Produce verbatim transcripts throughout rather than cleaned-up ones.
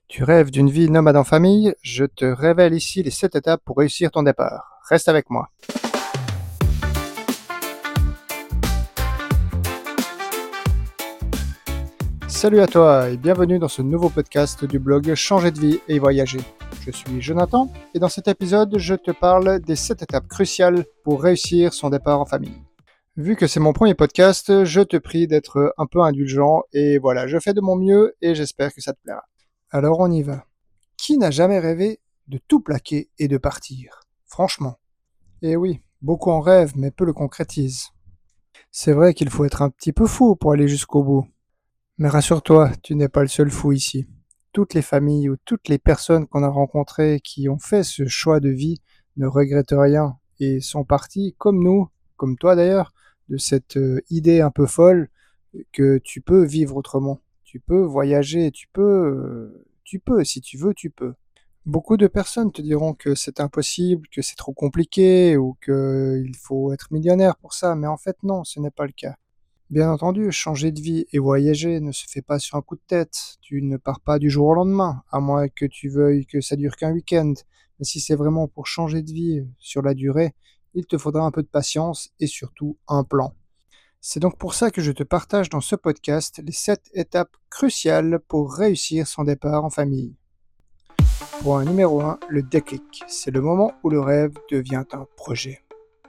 Tu rêves d'une vie nomade en famille? Je te révèle ici les sept étapes pour réussir ton départ. Reste avec moi. Salut à toi et bienvenue dans ce nouveau podcast du blog Changer de vie et voyager. Je suis Jonathan et dans cet épisode, je te parle des sept étapes cruciales pour réussir son départ en famille. Vu que c'est mon premier podcast, je te prie d'être un peu indulgent et voilà, je fais de mon mieux et j'espère que ça te plaira. Alors on y va. Qui n'a jamais rêvé de tout plaquer et de partir? Franchement. Eh oui, beaucoup en rêvent, mais peu le concrétisent. C'est vrai qu'il faut être un petit peu fou pour aller jusqu'au bout. Mais rassure-toi, tu n'es pas le seul fou ici. Toutes les familles ou toutes les personnes qu'on a rencontrées qui ont fait ce choix de vie ne regrettent rien et sont parties, comme nous, comme toi d'ailleurs, de cette euh, idée un peu folle que tu peux vivre autrement. Tu peux voyager, tu peux, euh, tu peux, si tu veux, tu peux. Beaucoup de personnes te diront que c'est impossible, que c'est trop compliqué ou qu'il faut être millionnaire pour ça, mais en fait non, ce n'est pas le cas. Bien entendu, changer de vie et voyager ne se fait pas sur un coup de tête. Tu ne pars pas du jour au lendemain, à moins que tu veuilles que ça dure qu'un week-end. Mais si c'est vraiment pour changer de vie sur la durée, il te faudra un peu de patience et surtout un plan. C'est donc pour ça que je te partage dans ce podcast les sept étapes cruciales pour réussir son départ en famille. Point numéro un, le déclic. C'est le moment où le rêve devient un projet.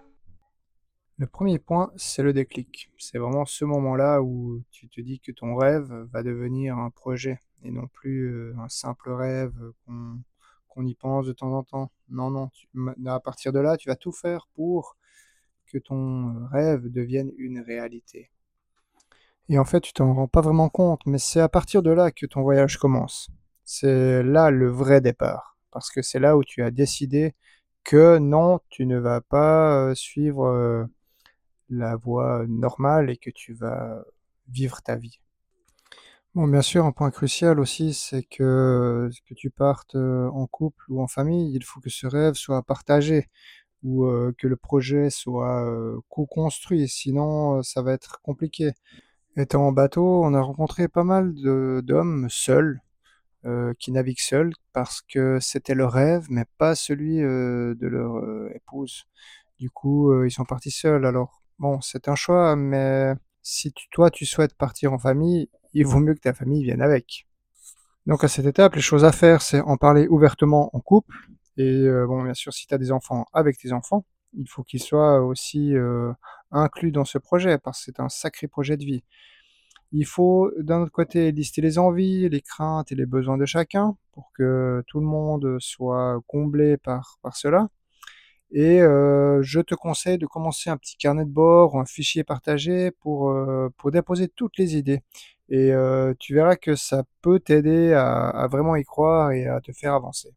Le premier point, c'est le déclic. C'est vraiment ce moment-là où tu te dis que ton rêve va devenir un projet et non plus euh, un simple rêve qu'on qu'on y pense de temps en temps. Non, non, tu- ma- à partir de là, tu vas tout faire pour que ton rêve devienne une réalité. Et en fait, tu t'en rends pas vraiment compte, mais c'est à partir de là que ton voyage commence. C'est là le vrai départ. Parce que c'est là où tu as décidé que non, tu ne vas pas euh, suivre euh, la voie normale et que tu vas vivre ta vie. Bon, bien sûr, un point crucial aussi, c'est que, que tu partes euh, en couple ou en famille, il faut que ce rêve soit partagé ou euh, que le projet soit euh, co-construit, sinon euh, ça va être compliqué. Étant en bateau, on a rencontré pas mal de- d'hommes seuls, euh, qui naviguent seuls parce que c'était leur rêve, mais pas celui euh, de leur euh, épouse. Du coup, euh, ils sont partis seuls. Alors, bon, c'est un choix, mais si tu- toi, tu souhaites partir en famille, il vaut mieux que ta famille vienne avec. Donc, à cette étape, les choses à faire, c'est en parler ouvertement en couple. Et euh, bon, bien sûr, si tu as des enfants, avec tes enfants, il faut qu'ils soient aussi euh, inclus dans ce projet parce que c'est un sacré projet de vie. Il faut, d'un autre côté, lister les envies, les craintes et les besoins de chacun pour que tout le monde soit comblé par, par cela. Et euh, je te conseille de commencer un petit carnet de bord ou un fichier partagé pour, euh, pour déposer toutes les idées. Et euh, tu verras que ça peut t'aider à, à vraiment y croire et à te faire avancer.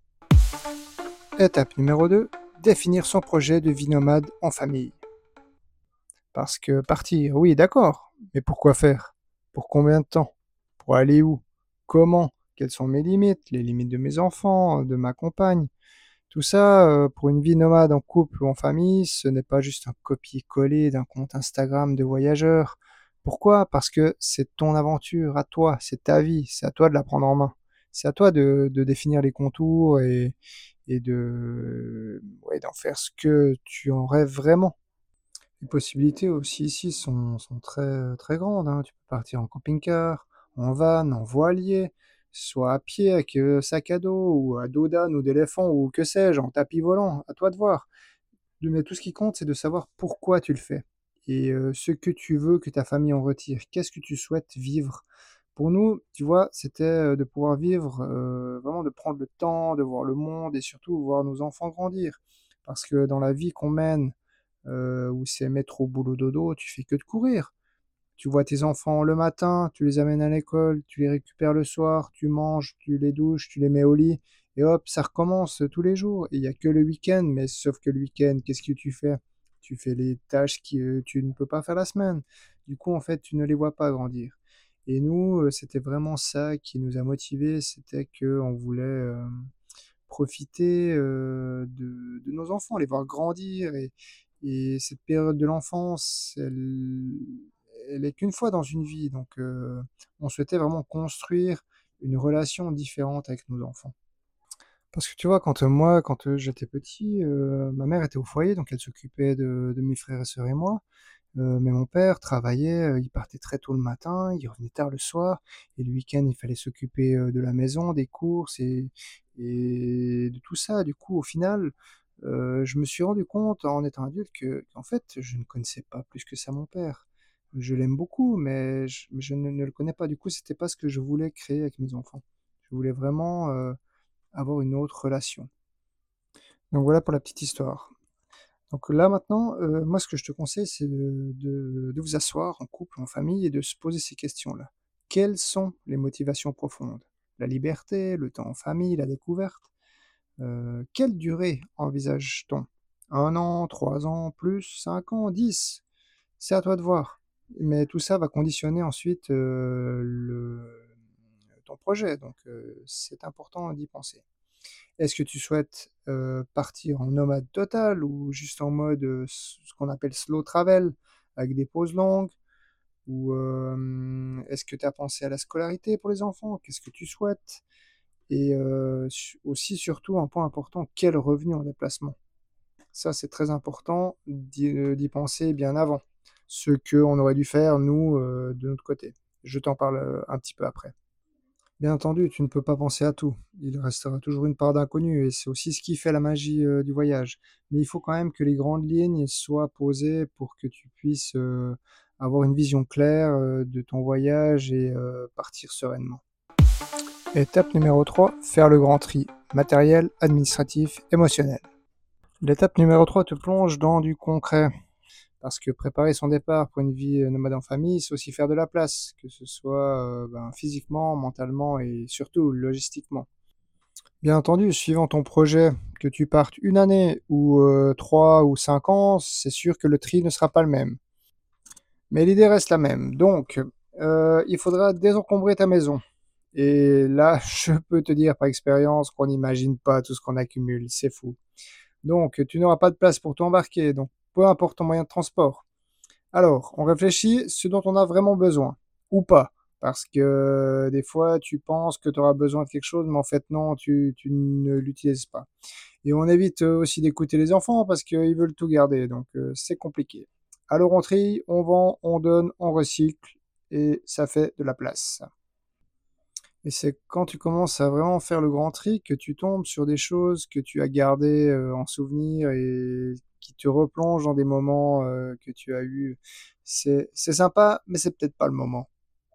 Étape numéro deux, définir son projet de vie nomade en famille. Parce que partir, oui, d'accord, mais pourquoi faire? Pour combien de temps? Pour aller où? Comment? Quelles sont mes limites? Les limites de mes enfants, de ma compagne? Tout ça, euh, pour une vie nomade en couple ou en famille, ce n'est pas juste un copier-coller d'un compte Instagram de voyageur. Pourquoi? Parce que c'est ton aventure à toi, c'est ta vie, c'est à toi de la prendre en main. C'est à toi de, de définir les contours et, et de, ouais, d'en faire ce que tu en rêves vraiment. Les possibilités aussi ici sont, sont très, très grandes, hein. Tu peux partir en camping-car, en van, en voilier, soit à pied avec euh, sac à dos, ou à dos d'âne ou d'éléphant, ou que sais-je, en tapis volant, à toi de voir. Mais tout ce qui compte, c'est de savoir pourquoi tu le fais et euh, ce que tu veux que ta famille en retire. Qu'est-ce que tu souhaites vivre? Pour nous, tu vois, c'était euh, de pouvoir vivre, euh, vraiment de prendre le temps, de voir le monde et surtout voir nos enfants grandir. Parce que dans la vie qu'on mène, euh, où c'est métro, boulot, dodo, tu fais que de courir. Tu vois tes enfants le matin, tu les amènes à l'école, tu les récupères le soir, tu manges, tu les douches, tu les mets au lit, et hop, ça recommence tous les jours. Et il n'y a que le week-end, mais sauf que le week-end, qu'est-ce que tu fais? Tu fais les tâches que euh, tu ne peux pas faire la semaine. Du coup, en fait, tu ne les vois pas grandir. Et nous, euh, c'était vraiment ça qui nous a motivés, c'était qu'on voulait euh, profiter euh, de, de nos enfants, les voir grandir. Et, et cette période de l'enfance, elle, elle est qu'une fois dans une vie. Donc, euh, on souhaitait vraiment construire une relation différente avec nos enfants. Parce que tu vois, quand euh, moi, quand euh, j'étais petit, euh, ma mère était au foyer, donc elle s'occupait de, de mes frères et sœurs et moi. Euh, mais mon père travaillait, euh, il partait très tôt le matin, il revenait tard le soir, et le week-end, il fallait s'occuper euh, de la maison, des courses et, et de tout ça. Du coup, au final, euh, je me suis rendu compte en étant adulte que, qu'en fait, je ne connaissais pas plus que ça mon père. Je l'aime beaucoup, mais je, mais je ne, ne le connais pas. Du coup, c'était pas ce que je voulais créer avec mes enfants. Je voulais vraiment euh, avoir une autre relation. Donc voilà pour la petite histoire. Donc là maintenant, heu, moi ce que je te conseille, c'est de de de vous asseoir en couple, en famille et de se poser ces questions-là. Quelles sont les motivations profondes? La liberté, le temps en famille, la découverte? Heu, quelle durée envisage-t-on? un an, trois ans, plus, cinq ans, dix? C'est à toi de voir. Mais tout ça va conditionner ensuite, heu, le ton projet, donc heu, c'est important d'y penser. Est-ce que tu souhaites, heu, partir en nomade total ou juste en mode, heu, ce ce qu'on appelle slow travel, avec des pauses longues? Ou, hem, est-ce que tu as pensé à la scolarité pour les enfants? Qu'est-ce que tu souhaites? Et heu, su aussi surtout un point important, quel revenu en déplacement? Ça, c'est très important d'y, heu, d'y penser bien avant. Ce qu'on aurait dû faire nous, heu, de notre côté. Je t'en parle, heu, un petit peu après. Bien entendu, tu ne peux pas penser à tout. Il restera toujours une part d'inconnu et c'est aussi ce qui fait la magie, heu, du voyage. Mais il faut quand même que les grandes lignes soient posées pour que tu puisses, heu, avoir une vision claire, heu, de ton voyage et heu, partir sereinement. Étape numéro trois, faire le grand tri, matériel, administratif, émotionnel. L'étape numéro trois te plonge dans du concret. Parce que préparer son départ pour une vie euh, nomade en famille, c'est aussi faire de la place, que ce soit euh, ben, physiquement, mentalement et surtout logistiquement. Bien entendu, suivant ton projet, que tu partes une année ou euh, trois ou cinq ans, c'est sûr que le tri ne sera pas le même. Mais l'idée reste la même. Donc, euh, il faudra désencombrer ta maison. Et là, je peux te dire par expérience qu'on n'imagine pas tout ce qu'on accumule, c'est fou. Donc, tu n'auras pas de place pour t'embarquer, donc peu importe ton moyen de transport. Alors, on réfléchit ce dont on a vraiment besoin, ou pas. Parce que euh, des fois, tu penses que tu auras besoin de quelque chose, mais en fait, non, tu, tu ne l'utilises pas. Et on évite euh, aussi d'écouter les enfants parce qu'ils veulent tout garder, donc euh, c'est compliqué. Alors, on trie, on vend, on donne, on recycle, et ça fait de la place. Et c'est quand tu commences à vraiment faire le grand tri que tu tombes sur des choses que tu as gardées euh, en souvenir et qui te replongent dans des moments euh, que tu as eus. C'est, c'est sympa, mais c'est peut-être pas le moment.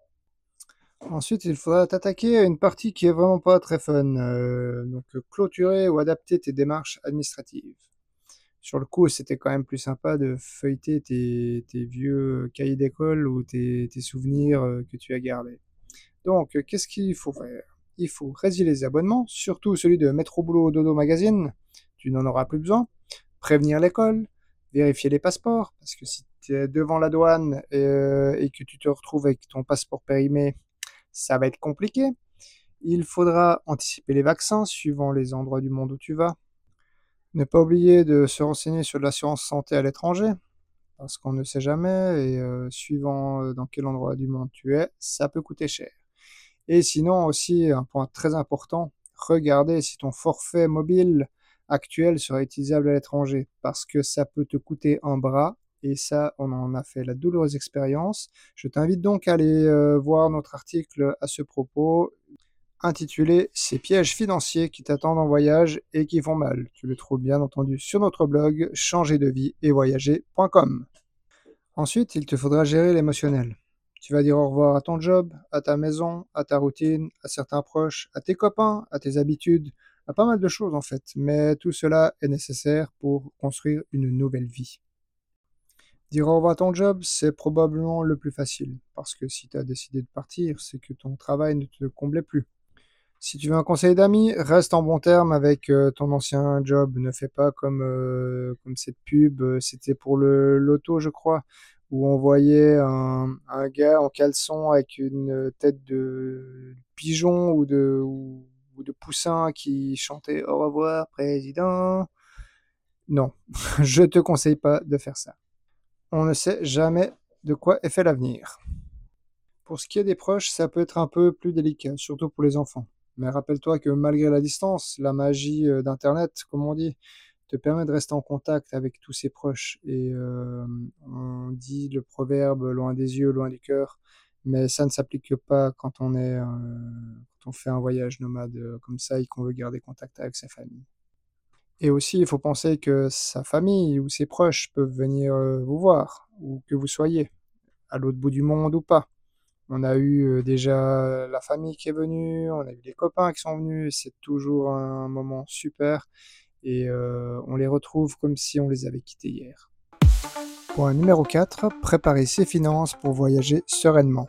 Ensuite, il faudra t'attaquer à une partie qui est vraiment pas très fun. Euh, donc, euh, clôturer ou adapter tes démarches administratives. Sur le coup, c'était quand même plus sympa de feuilleter tes, tes vieux cahiers d'école ou tes, tes souvenirs euh, que tu as gardés. Donc, euh, qu'est-ce qu'il faut faire? Il faut résilier les abonnements, surtout celui de Métro Boulot Dodo Magazine. Tu n'en auras plus besoin. Prévenir l'école, vérifier les passeports, parce que si tu es devant la douane euh, et que tu te retrouves avec ton passeport périmé, ça va être compliqué. Il faudra anticiper les vaccins suivant les endroits du monde où tu vas. Ne pas oublier de se renseigner sur l'assurance santé à l'étranger, parce qu'on ne sait jamais, et euh, suivant euh, dans quel endroit du monde tu es, ça peut coûter cher. Et sinon aussi, un point très important, regardez si ton forfait mobile actuel sera utilisable à l'étranger, parce que ça peut te coûter un bras, et ça, on en a fait la douloureuse expérience. Je t'invite donc à aller euh, voir notre article à ce propos, intitulé Ces pièges financiers qui t'attendent en voyage et qui font mal. Tu le trouves bien entendu sur notre blog changer de vie et voyager point com. Ensuite, il te faudra gérer l'émotionnel. Tu vas dire au revoir à ton job, à ta maison, à ta routine, à certains proches, à tes copains, à tes habitudes, à pas mal de choses en fait. Mais tout cela est nécessaire pour construire une nouvelle vie. Dire au revoir à ton job, c'est probablement le plus facile. Parce que si tu as décidé de partir, c'est que ton travail ne te comblait plus. Si tu veux un conseil d'amis, reste en bon terme avec euh, ton ancien job. Ne fais pas comme, euh, comme cette pub, euh, c'était pour le loto, je crois, où on voyait un, un gars en caleçon avec une tête de pigeon ou de, ou, ou de poussin qui chantait Au revoir, président. Non, je te conseille pas de faire ça. On ne sait jamais de quoi est fait l'avenir. Pour ce qui est des proches, ça peut être un peu plus délicat, surtout pour les enfants. Mais rappelle-toi que malgré la distance, la magie euh, d'Internet, comme on dit, te permet de rester en contact avec tous ses proches. Et euh, on dit le proverbe loin des yeux, loin du cœur, mais ça ne s'applique pas quand on est, euh, quand on fait un voyage nomade euh, comme ça et qu'on veut garder contact avec sa famille. Et aussi, il faut penser que sa famille ou ses proches peuvent venir euh, vous voir, ou que vous soyez à l'autre bout du monde ou pas. On a eu euh, déjà la famille qui est venue, on a eu les copains qui sont venus, c'est toujours un moment super et euh, on les retrouve comme si on les avait quittés hier. Point numéro quatre, préparer ses finances pour voyager sereinement.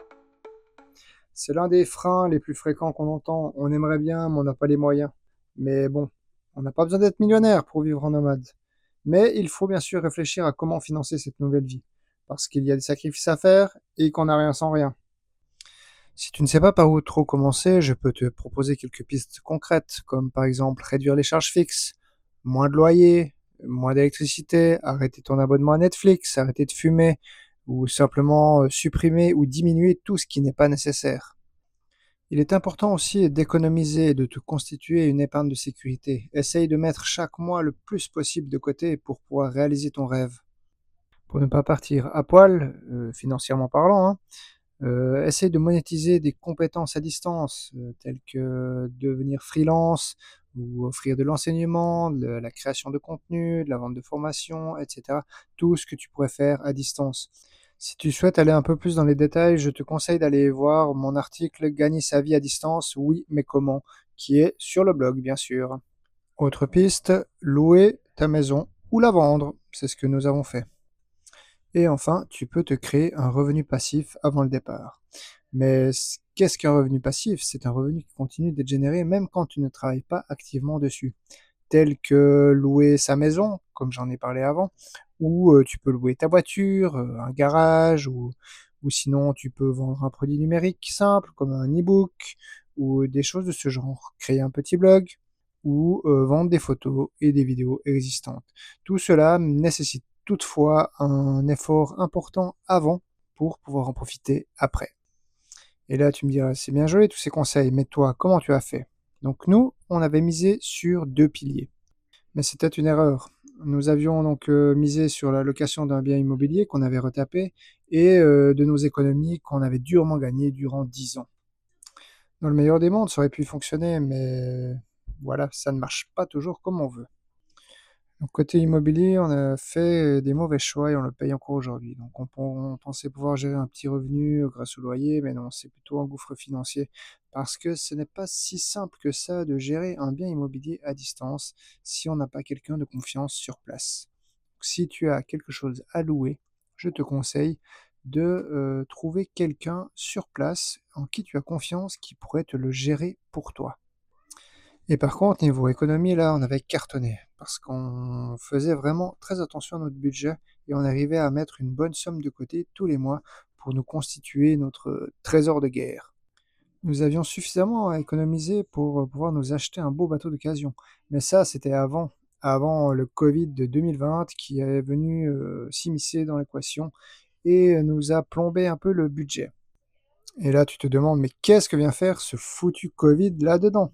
C'est l'un des freins les plus fréquents qu'on entend. On aimerait bien, mais on n'a pas les moyens. Mais bon, on n'a pas besoin d'être millionnaire pour vivre en nomade. Mais il faut bien sûr réfléchir à comment financer cette nouvelle vie. Parce qu'il y a des sacrifices à faire et qu'on n'a rien sans rien. Si tu ne sais pas par où trop commencer, je peux te proposer quelques pistes concrètes, comme par exemple réduire les charges fixes, moins de loyer, moins d'électricité, arrêter ton abonnement à Netflix, arrêter de fumer, ou simplement euh, supprimer ou diminuer tout ce qui n'est pas nécessaire. Il est important aussi d'économiser et de te constituer une épargne de sécurité. Essaye de mettre chaque mois le plus possible de côté pour pouvoir réaliser ton rêve. Pour ne pas partir à poil, euh, financièrement parlant, hein, euh, essaye de monétiser des compétences à distance, euh, telles que devenir freelance ou offrir de l'enseignement, de la création de contenu, de la vente de formation, et cetera. Tout ce que tu pourrais faire à distance. Si tu souhaites aller un peu plus dans les détails, je te conseille d'aller voir mon article Gagner sa vie à distance, oui, mais comment, qui est sur le blog, bien sûr. Autre piste, louer ta maison ou la vendre, c'est ce que nous avons fait. Et enfin, tu peux te créer un revenu passif avant le départ. Mais qu'est-ce qu'un revenu passif? C'est un revenu qui continue d'être généré même quand tu ne travailles pas activement dessus, tel que louer sa maison, comme j'en ai parlé avant, ou euh, tu peux louer ta voiture, euh, un garage, ou, ou sinon tu peux vendre un produit numérique simple, comme un e-book, ou des choses de ce genre, créer un petit blog, ou euh, vendre des photos et des vidéos existantes. Tout cela nécessite toutefois un effort important avant pour pouvoir en profiter après. Et là, tu me diras, c'est bien joli tous ces conseils, mais toi, comment tu as fait? Donc nous, on avait misé sur deux piliers. Mais c'était une erreur. Nous avions donc euh, misé sur la location d'un bien immobilier qu'on avait retapé et euh, de nos économies qu'on avait durement gagnées durant dix ans. Dans le meilleur des mondes, ça aurait pu fonctionner, mais voilà, ça ne marche pas toujours comme on veut. Donc côté immobilier, on a fait des mauvais choix et on le paye encore aujourd'hui. Donc on, on pensait pouvoir gérer un petit revenu grâce au loyer, mais non, c'est plutôt un gouffre financier parce que ce n'est pas si simple que ça de gérer un bien immobilier à distance si on n'a pas quelqu'un de confiance sur place. Donc, si tu as quelque chose à louer, je te conseille de euh, trouver quelqu'un sur place en qui tu as confiance qui pourrait te le gérer pour toi. Et par contre, niveau économie, là, on avait cartonné parce qu'on faisait vraiment très attention à notre budget et on arrivait à mettre une bonne somme de côté tous les mois pour nous constituer notre trésor de guerre. Nous avions suffisamment à économiser pour pouvoir nous acheter un beau bateau d'occasion. Mais ça, c'était avant, avant le Covid de deux mille vingt qui est venu euh, s'immiscer dans l'équation et nous a plombé un peu le budget. Et là, tu te demandes, mais qu'est-ce que vient faire ce foutu Covid là-dedans?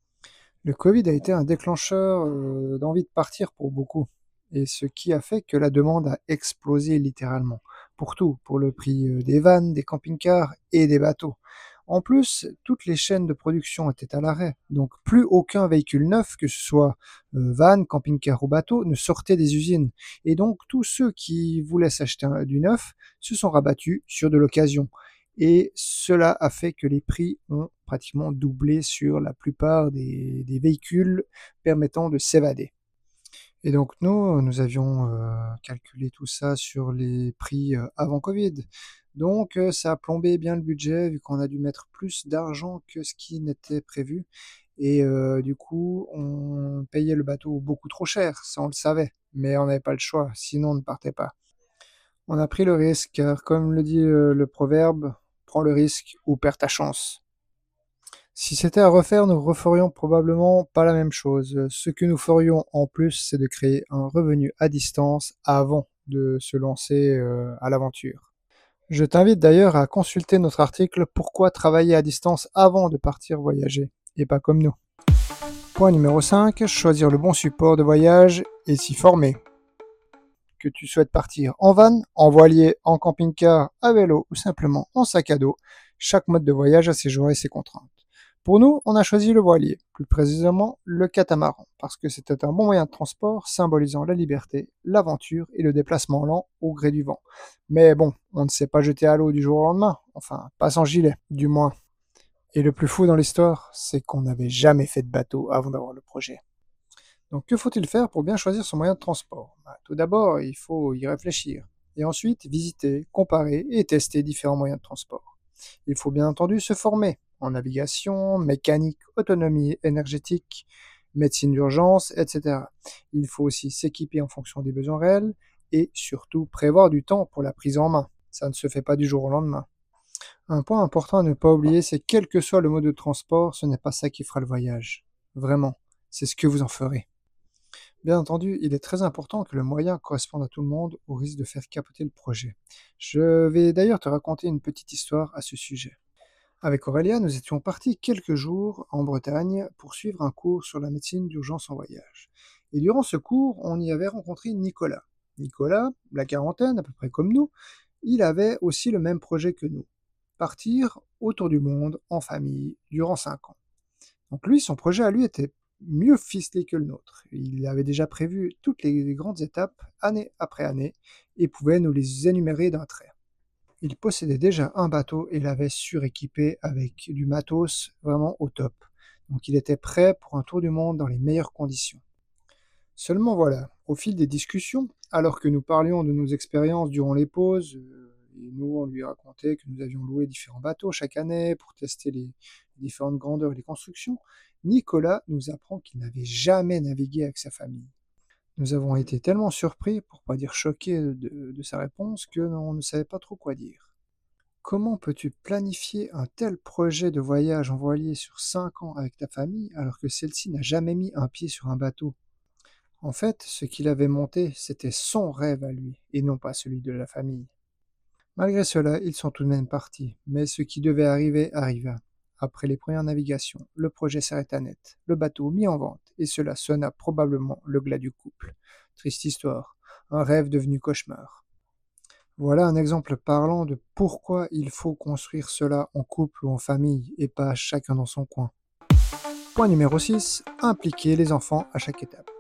Le Covid a été un déclencheur euh, d'envie de partir pour beaucoup, et ce qui a fait que la demande a explosé littéralement, pour tout, pour le prix euh, des vannes, des camping-cars et des bateaux. En plus, toutes les chaînes de production étaient à l'arrêt, donc plus aucun véhicule neuf, que ce soit euh, van, camping-car ou bateau, ne sortait des usines. Et donc tous ceux qui voulaient s'acheter un- du neuf se sont rabattus sur de l'occasion. Et cela a fait que les prix ont pratiquement doublé sur la plupart des, des véhicules permettant de s'évader. Et donc nous, nous avions euh, calculé tout ça sur les prix euh, avant Covid. Donc euh, ça a plombé bien le budget vu qu'on a dû mettre plus d'argent que ce qui n'était prévu. Et euh, du coup, on payait le bateau beaucoup trop cher, ça on le savait. Mais on n'avait pas le choix, sinon on ne partait pas. On a pris le risque, car comme le dit euh, le proverbe, prends le risque ou perds ta chance. Si c'était à refaire, nous referions probablement pas la même chose. Ce que nous ferions en plus, c'est de créer un revenu à distance avant de se lancer euh, à l'aventure. Je t'invite d'ailleurs à consulter notre article Pourquoi travailler à distance avant de partir voyager, et pas comme nous. Point numéro cinq, choisir le bon support de voyage et s'y former. Que tu souhaites partir en van, en voilier, en camping-car, à vélo ou simplement en sac à dos, chaque mode de voyage a ses joies et ses contraintes. Pour nous, on a choisi le voilier, plus précisément le catamaran, parce que c'était un bon moyen de transport symbolisant la liberté, l'aventure et le déplacement lent au gré du vent. Mais bon, on ne s'est pas jeté à l'eau du jour au lendemain, enfin, pas sans gilet, du moins. Et le plus fou dans l'histoire, c'est qu'on n'avait jamais fait de bateau avant d'avoir le projet. Donc que faut-il faire pour bien choisir son moyen de transport? Bah, tout d'abord, il faut y réfléchir. Et ensuite, visiter, comparer et tester différents moyens de transport. Il faut bien entendu se former en navigation, mécanique, autonomie énergétique, médecine d'urgence, et cetera. Il faut aussi s'équiper en fonction des besoins réels et surtout prévoir du temps pour la prise en main. Ça ne se fait pas du jour au lendemain. Un point important à ne pas oublier, c'est quel que soit le mode de transport, ce n'est pas ça qui fera le voyage. Vraiment, c'est ce que vous en ferez. Bien entendu, il est très important que le moyen corresponde à tout le monde au risque de faire capoter le projet. Je vais d'ailleurs te raconter une petite histoire à ce sujet. Avec Aurélia, nous étions partis quelques jours en Bretagne pour suivre un cours sur la médecine d'urgence en voyage. Et durant ce cours, on y avait rencontré Nicolas. Nicolas, la quarantaine, à peu près comme nous, il avait aussi le même projet que nous. Partir autour du monde en famille durant cinq ans. Donc lui, son projet à lui était mieux ficelé que le nôtre. Il avait déjà prévu toutes les grandes étapes, année après année, et pouvait nous les énumérer d'un trait. Il possédait déjà un bateau et l'avait suréquipé avec du matos vraiment au top. Donc il était prêt pour un tour du monde dans les meilleures conditions. Seulement voilà, au fil des discussions, alors que nous parlions de nos expériences durant les pauses, euh, et nous on lui racontait que nous avions loué différents bateaux chaque année pour tester les différentes grandeurs et les constructions, Nicolas nous apprend qu'il n'avait jamais navigué avec sa famille. Nous avons été tellement surpris, pour pas dire choqués de, de sa réponse, que on ne savait pas trop quoi dire. Comment peux-tu planifier un tel projet de voyage en voilier sur cinq ans avec ta famille alors que celle-ci n'a jamais mis un pied sur un bateau? En fait, ce qu'il avait monté, c'était son rêve à lui, et non pas celui de la famille. Malgré cela, ils sont tout de même partis, mais ce qui devait arriver arriva. Après les premières navigations, le projet s'arrêta net, le bateau mis en vente, et cela sonna probablement le glas du couple. Triste histoire, un rêve devenu cauchemar. Voilà un exemple parlant de pourquoi il faut construire cela en couple ou en famille, et pas chacun dans son coin. Point numéro six, impliquer les enfants à chaque étape.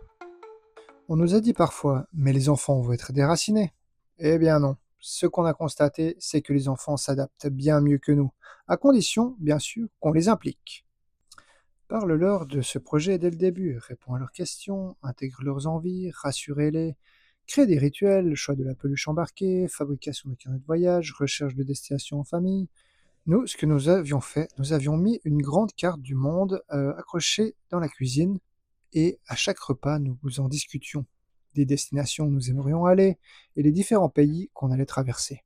On nous a dit parfois, mais les enfants vont être déracinés. Eh bien non. Ce qu'on a constaté, c'est que les enfants s'adaptent bien mieux que nous, à condition, bien sûr, qu'on les implique. Parle-leur de ce projet dès le début, réponds à leurs questions, intègre leurs envies, rassure-les, crée des rituels, choix de la peluche embarquée, fabrication de carnets de voyage, recherche de destination en famille. Nous, ce que nous avions fait, nous avions mis une grande carte du monde euh, accrochée dans la cuisine, et à chaque repas, nous en discutions des destinations où nous aimerions aller et les différents pays qu'on allait traverser.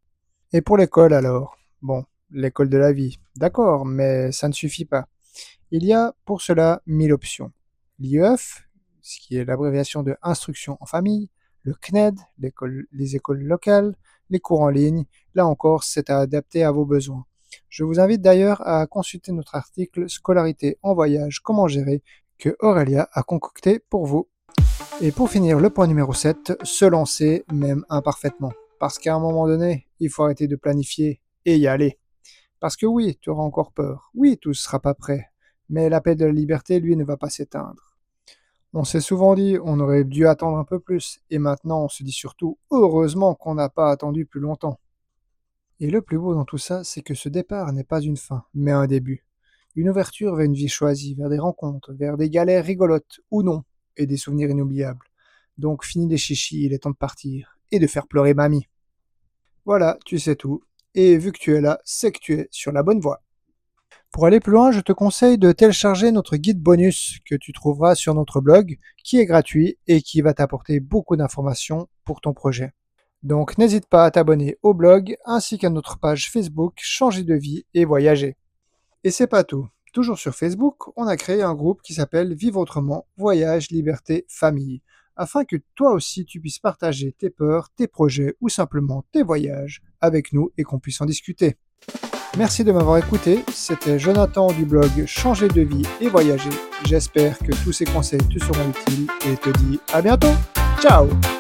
Et pour l'école alors? Bon, l'école de la vie, d'accord, mais ça ne suffit pas. Il y a pour cela mille options. L'I E F, ce qui est l'abréviation de Instruction en famille, le C N E D, l'école, les écoles locales, les cours en ligne, là encore, c'est à adapter à vos besoins. Je vous invite d'ailleurs à consulter notre article Scolarité en voyage, comment gérer, que Aurélia a concocté pour vous. Et pour finir, le point numéro sept, se lancer même imparfaitement. Parce qu'à un moment donné, il faut arrêter de planifier et y aller. Parce que oui, tu auras encore peur. Oui, tout ne sera pas prêt. Mais l'appel de la liberté, lui, ne va pas s'éteindre. On s'est souvent dit, on aurait dû attendre un peu plus. Et maintenant, on se dit surtout, heureusement qu'on n'a pas attendu plus longtemps. Et le plus beau dans tout ça, c'est que ce départ n'est pas une fin, mais un début. Une ouverture vers une vie choisie, vers des rencontres, vers des galères rigolotes ou non, et des souvenirs inoubliables. Donc fini les chichis, il est temps de partir, et de faire pleurer mamie. Voilà, tu sais tout, et vu que tu es là, c'est que tu es sur la bonne voie. Pour aller plus loin, je te conseille de télécharger notre guide bonus que tu trouveras sur notre blog, qui est gratuit et qui va t'apporter beaucoup d'informations pour ton projet. Donc n'hésite pas à t'abonner au blog ainsi qu'à notre page Facebook Changer de vie et voyager. Et c'est pas tout. Toujours sur Facebook, on a créé un groupe qui s'appelle Vivre autrement, voyage, liberté, famille. afin que toi aussi tu puisses partager tes peurs, tes projets ou simplement tes voyages avec nous et qu'on puisse en discuter. Merci de m'avoir écouté, c'était Jonathan du blog Changer de vie et voyager. J'espère que tous ces conseils te seront utiles et te dis à bientôt. Ciao!